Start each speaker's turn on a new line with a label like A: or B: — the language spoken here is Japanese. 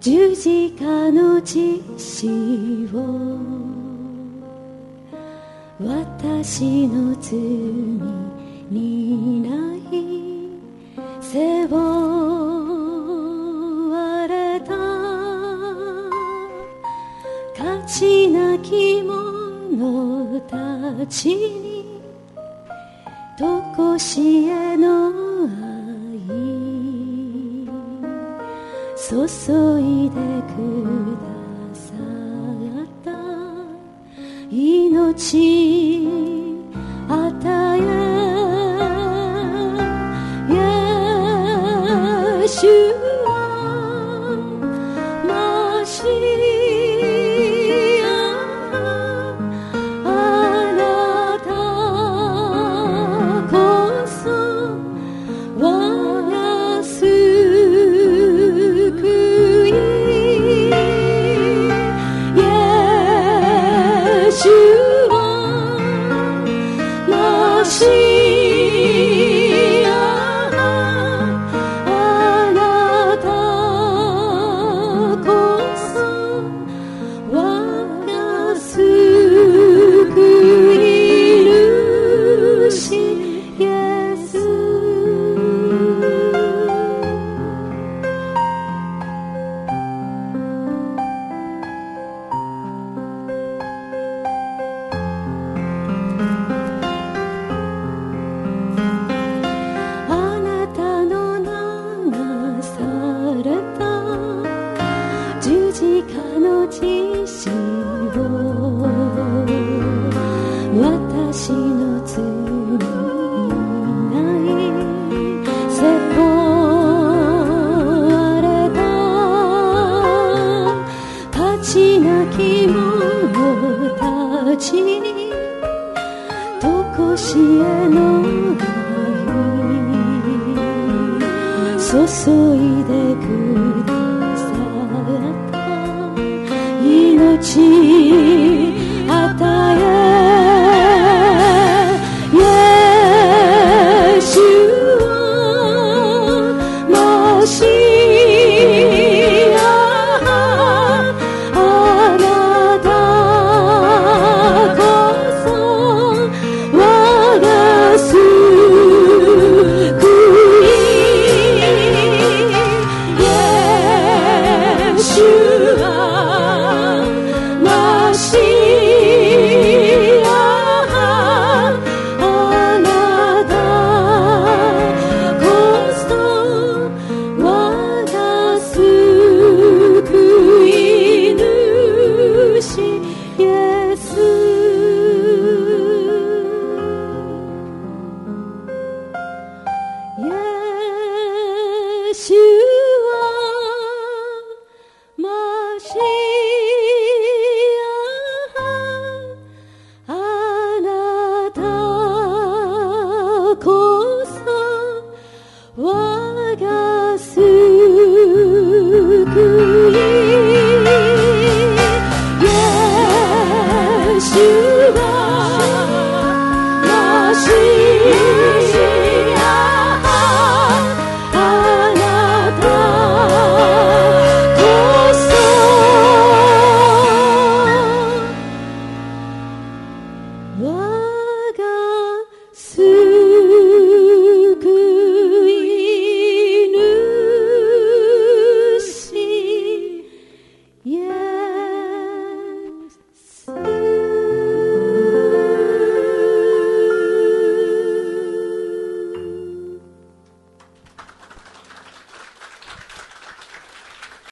A: 十字架の血潮、私の罪にない背負われた価値なき者たちにとこしえの愛注いでくださった命与えイエスはマシア、あなたこそ我が救い、イエスはマシア、あなたこそ我が救い主イエス。あなたの流された十字架の血潮、私の罪にない背負われた価値なき者たちにとこしえの愛注いでくださった命